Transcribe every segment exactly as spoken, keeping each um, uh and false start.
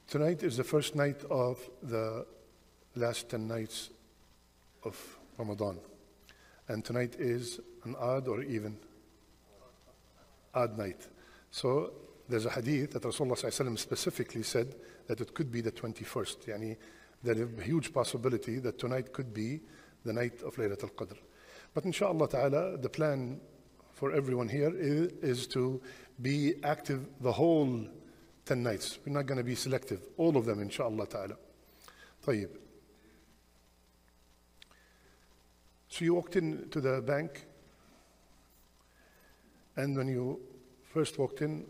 Tonight is the first night of the last ten nights of Ramadan. And tonight is an odd or even odd night. So there's a hadith that Rasulullah sallallahu alaihi wasallam specifically said that it could be the twenty-first. Yani, there is a huge possibility that tonight could be the night of Laylatul Qadr. But inshallah ta'ala, the plan for everyone here is, is to be active the whole ten nights. We're not going to be selective. All of them, inshallah ta'ala. طيب. So you walked into the bank, and when you first walked in,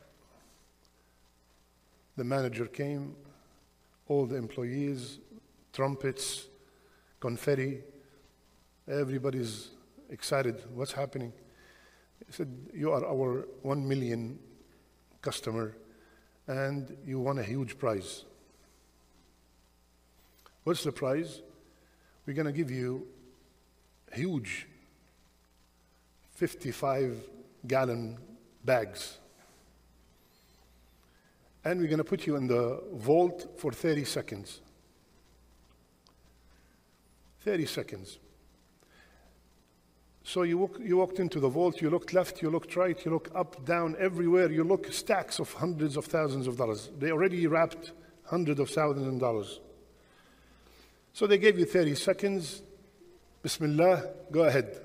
the manager came, all the employees, trumpets, confetti, everybody's excited. What's happening? He said, you are our one million customer, and you won a huge prize. What's the prize? We're going to give you huge fifty-five gallon bags. And we're going to put you in the vault for thirty seconds. thirty seconds. So you, walk, you walked into the vault, you looked left, you looked right, you look up, down, everywhere. You look stacks of hundreds of thousands of dollars. They already wrapped hundreds of thousands of dollars. So they gave you thirty seconds. Bismillah, go ahead.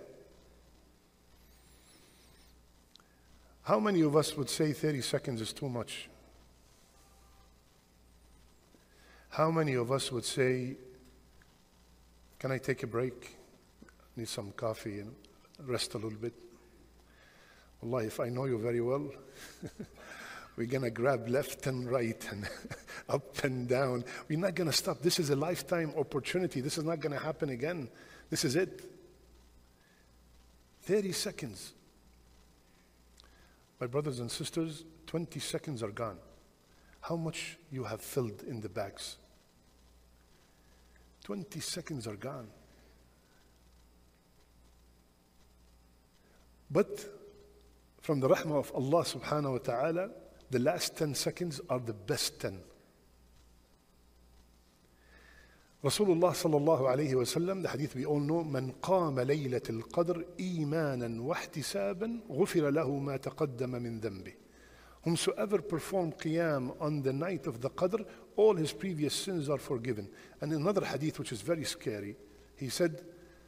How many of us would say thirty seconds is too much? How many of us would say, can I take a break? Need some coffee and rest a little bit. Wallahi, if I know you very well, we're going to grab left and right and up and down. We're not going to stop. This is a lifetime opportunity. This is not going to happen again. This is it. thirty seconds. My brothers and sisters, twenty seconds are gone. How much you have filled in the bags? twenty seconds are gone. But from the rahmah of Allah subhanahu wa ta'ala, the last ten seconds are the best ten. Rasulullah sallallahu alayhi wa sallam, the hadith we all know, من قام ليلة القدر إيمانا واحتسابا غفر له ما تقدم من ذنبه. Whomsoever performed qiyam on the night of the Qadr, all his previous sins are forgiven. And in another hadith which is very scary, he said,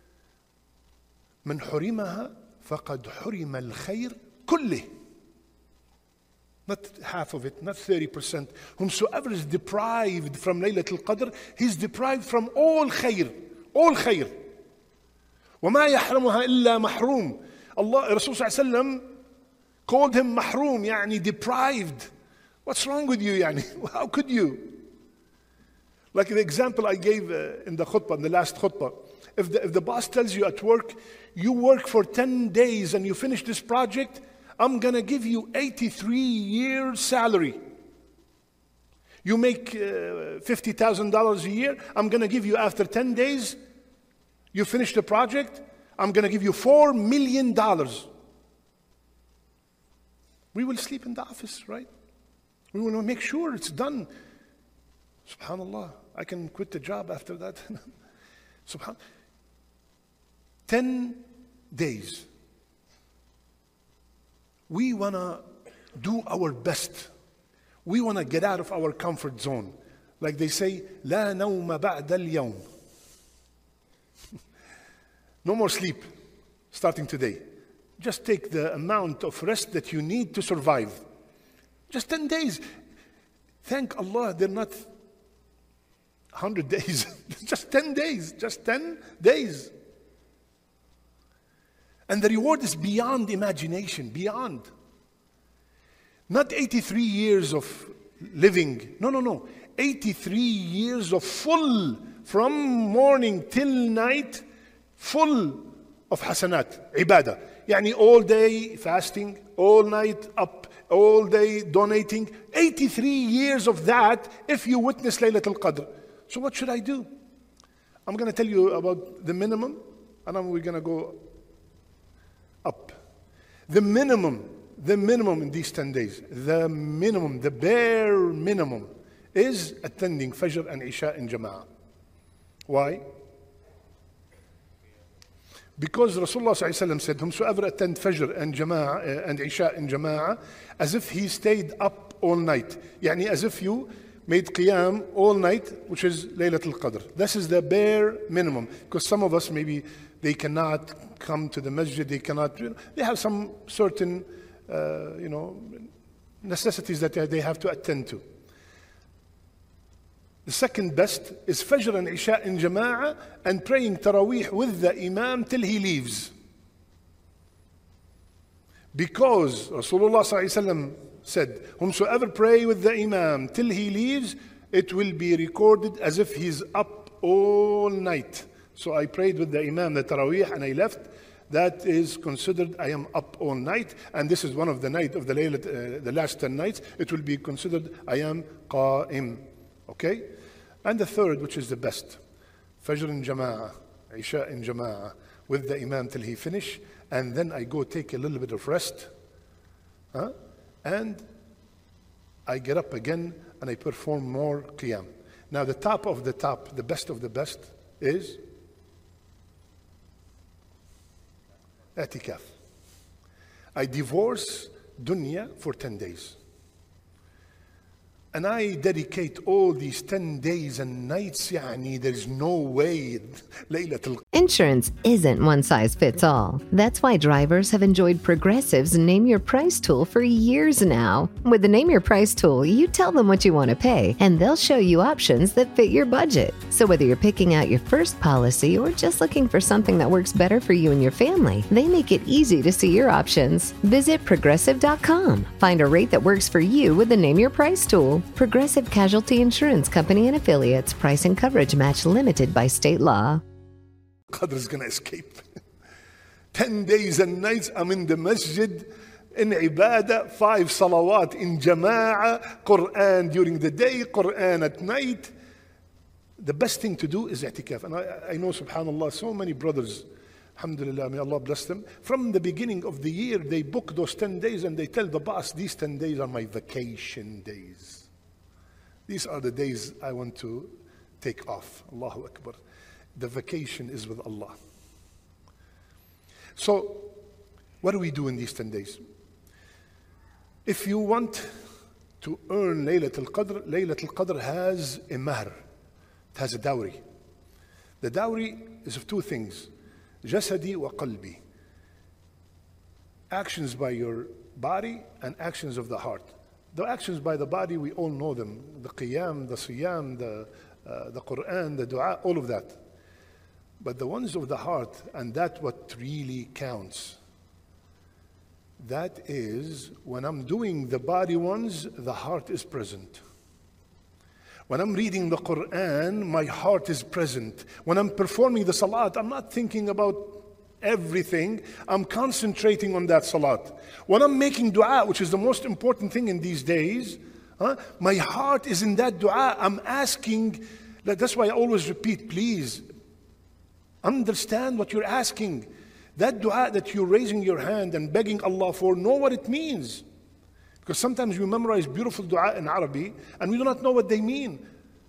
من حرمها فقد حرم الخير كله. Not half of it, not thirty percent. Whomsoever is deprived from Laylatul Qadr, he's deprived from all khair. All khair. وما يحرمها إلا محروم. Allah, Rasul sallallahu alayhi wa sallam called him mahroom, يعني deprived. What's wrong with you, يعني? How could you? Like the example I gave uh, in the khutbah, in the last khutbah. If the, if the boss tells you at work, you work for ten days and you finish this project, I'm going to give you eighty-three years salary. You make uh, fifty thousand dollars a year, I'm going to give you after ten days, you finish the project, I'm going to give you four million dollars. We will sleep in the office, right? We will make sure it's done. Subhanallah, I can quit the job after that. Subhan. Ten days. We want to do our best. We want to get out of our comfort zone. Like they say, لا نوم بعد اليوم. No more sleep starting today. Just take the amount of rest that you need to survive. Just ten days. Thank Allah, they're not one hundred days. Just ten days. Just ten days. And the reward is beyond imagination, beyond. Not eighty-three years of living. No, no, no. eighty-three years of full, from morning till night, full of hasanat, ibadah. Yani all day fasting, all night up, all day donating. eighty-three years of that if you witness Laylatul Qadr. So what should I do? I'm going to tell you about the minimum, and then we're going to go up. The minimum, the minimum in these ten days, the minimum, the bare minimum is attending Fajr and Isha in Jama'ah. Why? Because Rasulullah sallallahu alaihi wasallam said, whomsoever attend Fajr and Jama'ah uh, and Isha in Jama'ah, as if he stayed up all night. Yani as if you made Qiyam all night, which is Laylatul Qadr. This is the bare minimum. Because some of us, maybe they cannot come to the masjid, they cannot, you know, they have some certain, uh, you know, necessities that they have to attend to. The second best is Fajr and Isha in Jama'ah and praying Taraweeh with the Imam till he leaves. Because Rasulullah sallallahu alaihi wasallam said, whomsoever pray with the Imam till he leaves, it will be recorded as if he's up all night. So I prayed with the Imam the Taraweeh and I left. That is considered I am up all night, and this is one of the night of the laylat, uh, the last ten nights. It will be considered I am qa'im. Okay? And the third, which is the best, Fajr in Jama'ah, Isha in Jama'ah, with the Imam till he finish, and then I go take a little bit of rest, huh? And I get up again and I perform more Qiyam. Now the top of the top, the best of the best is I'tikaf. I divorce dunya for ten days. And I dedicate all these ten days and nights, yani there's no way Laylatul. Insurance isn't one size fits all. That's why drivers have enjoyed Progressive's Name Your Price tool for years now. With the Name Your Price tool, you tell them what you want to pay, and they'll show you options that fit your budget. So whether you're picking out your first policy or just looking for something that works better for you and your family, they make it easy to see your options. Visit progressive dot com. Find a rate that works for you with the Name Your Price tool. Progressive Casualty Insurance Company and Affiliates. Price and coverage match limited by state law. Qadr is going to escape. Ten days and nights I'm in the masjid, in ibadah, five salawat in jama'ah, Quran during the day, Quran at night. The best thing to do is i'tikaf. And I, I know, subhanAllah, so many brothers, alhamdulillah, may Allah bless them, from the beginning of the year, they book those ten days and they tell the boss, these ten days are my vacation days. These are the days I want to take off. Allahu Akbar. The vacation is with Allah. So, what do we do in these ten days? If you want to earn Laylatul Qadr, Laylatul Qadr has a mahr. It has a dowry. The dowry is of two things. Jasadi wa qalbi. Actions by your body and actions of the heart. The actions by the body, we all know them. The qiyam, the siyam, the, uh, the Quran, the dua, all of that. But the ones of the heart, and that what really counts. That is, when I'm doing the body ones, the heart is present. When I'm reading the Quran, my heart is present. When I'm performing the salat, I'm not thinking about everything. I'm concentrating on that salat. When I'm making dua, which is the most important thing in these days, huh, my heart is in that dua. I'm asking, that's why I always repeat, please, understand what you're asking. That dua that you're raising your hand and begging Allah for, know what it means. Because sometimes we memorize beautiful dua in Arabic and we do not know what they mean.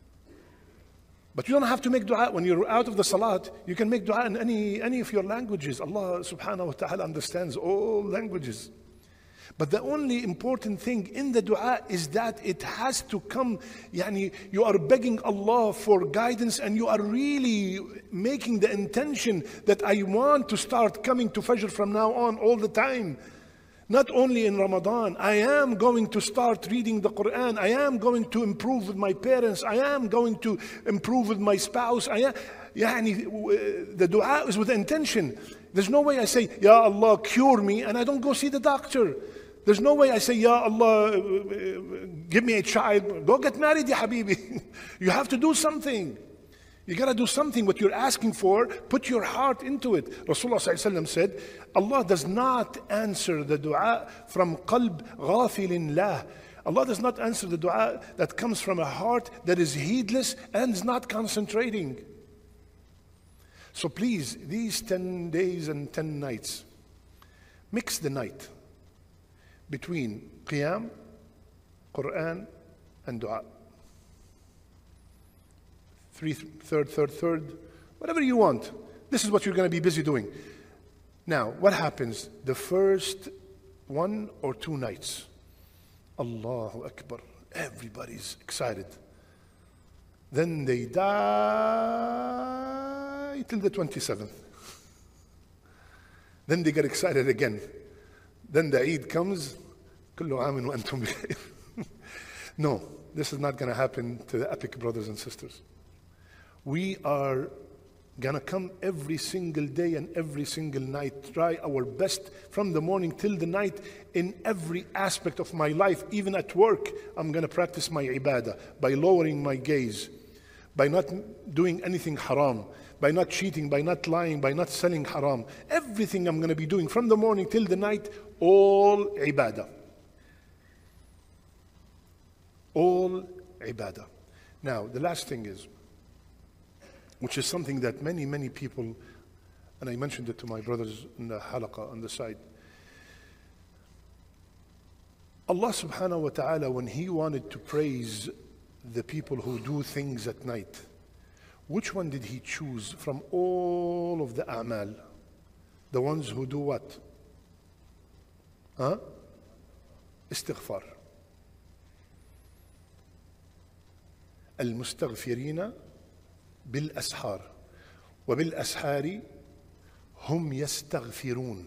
But you don't have to make dua when you're out of the salat. You can make dua in any, any of your languages. Allah subhanahu wa ta'ala understands all languages. But the only important thing in the dua is that it has to come, yani you are begging Allah for guidance and you are really making the intention that I want to start coming to Fajr from now on all the time. Not only in Ramadan, I am going to start reading the Quran. I am going to improve with my parents. I am going to improve with my spouse. I am, yani, the dua is with intention. There's no way I say, Ya Allah, cure me, and I don't go see the doctor. There's no way I say, Ya Allah, give me a child. Go get married, ya habibi. You have to do something. You got to do something. What you're asking for, put your heart into it. Rasulullah sallallahu alaihi wasallam said, Allah does not answer the dua from qalb ghafilin lah. Allah does not answer the dua that comes from a heart that is heedless and is not concentrating. So please, these ten days and ten nights, mix the night between qiyam, Quran, and dua. three, third, third, third, whatever you want. This is what you're going to be busy doing. Now, what happens? The first one or two nights, Allahu Akbar, everybody's excited. Then they die till the twenty-seventh. Then they get excited again. Then the Eid comes, كل عام وأنتم بخير. No, this is not going to happen to the epic brothers and sisters. We are going to come every single day and every single night, try our best from the morning till the night in every aspect of my life. Even at work, I'm going to practice my ibadah by lowering my gaze, by not doing anything haram, by not cheating, by not lying, by not selling haram. Everything I'm going to be doing from the morning till the night, all ibadah. All ibadah. Now, the last thing is, which is something that many, many people, and I mentioned it to my brothers in the halaqah on the side. Allah subhanahu wa ta'ala, when He wanted to praise the people who do things at night, which one did He choose from all of the a'mal? The ones who do what? Huh? Istighfar. المستغفرين بالأسحار وبالأسحار هم يستغفرون.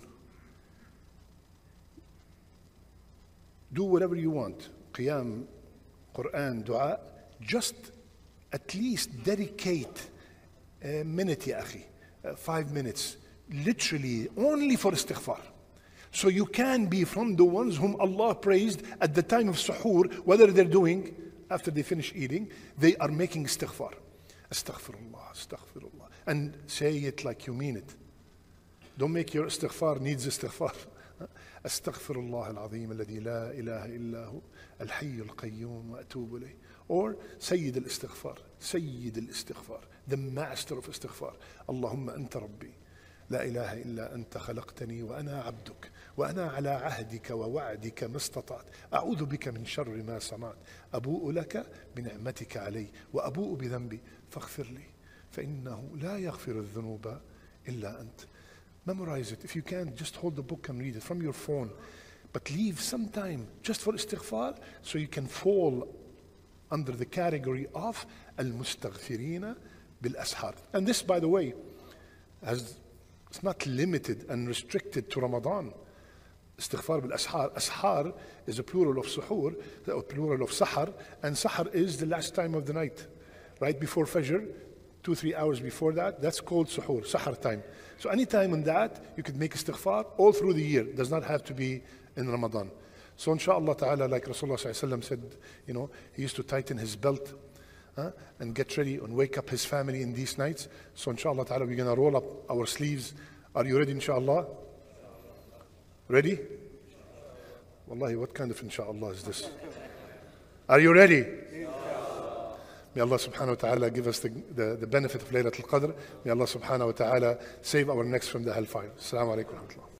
Do whatever you want. Qiyam, Quran, dua. Just at least dedicate a minute, ya akhi, uh, five minutes, literally only for istighfar. So you can be from the ones whom Allah praised at the time of suhoor, whether they're doing, after they finish eating, they are making istighfar. Astaghfirullah, astaghfirullah. And say it like you mean it. Don't make your istighfar needs istighfar. Astaghfirullah al-azim alladhi la ilaha illahu al-hayy al-qayyum wa atubu ilayh. Or Sayyid al-istighfar, Sayyid al-istighfar, the master of istighfar. Allahumma anta rabbi. لا إله إلا أنت خلقتني وأنا عبدك وأنا على عهدك ووعدك ما استطعت أعوذ بك من شر ما صنعت أبوء لك بنعمتك علي وأبوء بذنبي فاغفر لي فإنه لا يغفر الذنوب إلا أنت. Memorize it. If you can, just hold the book and read it from your phone. But leave some time just for istighfar so you can fall under the category of al-mustaghfirina bil-ashar. And this, by the way, has it's not limited and restricted to Ramadan. Istighfar bil-ashar. Ashar is a plural of suhoor, a plural of sahar, and sahar is the last time of the night. Right before Fajr, two, three hours before that, that's called suhoor, sahar time. So any time in that, you could make istighfar all through the year. It does not have to be in Ramadan. So inshallah ta'ala, like Rasulullah sallallahu alaihi wasallam said, you know, he used to tighten his belt huh, and get ready and wake up his family in these nights. So inshallah ta'ala, we're going to roll up our sleeves. Are you ready, inshallah? Ready? Wallahi, what kind of inshallah is this? Are you ready? May Allah subhanahu wa ta'ala give us the, the, the benefit of Laylatul Qadr. May Allah subhanahu wa ta'ala save our necks from the hellfire. Assalamu alaikum wa rahmatullah.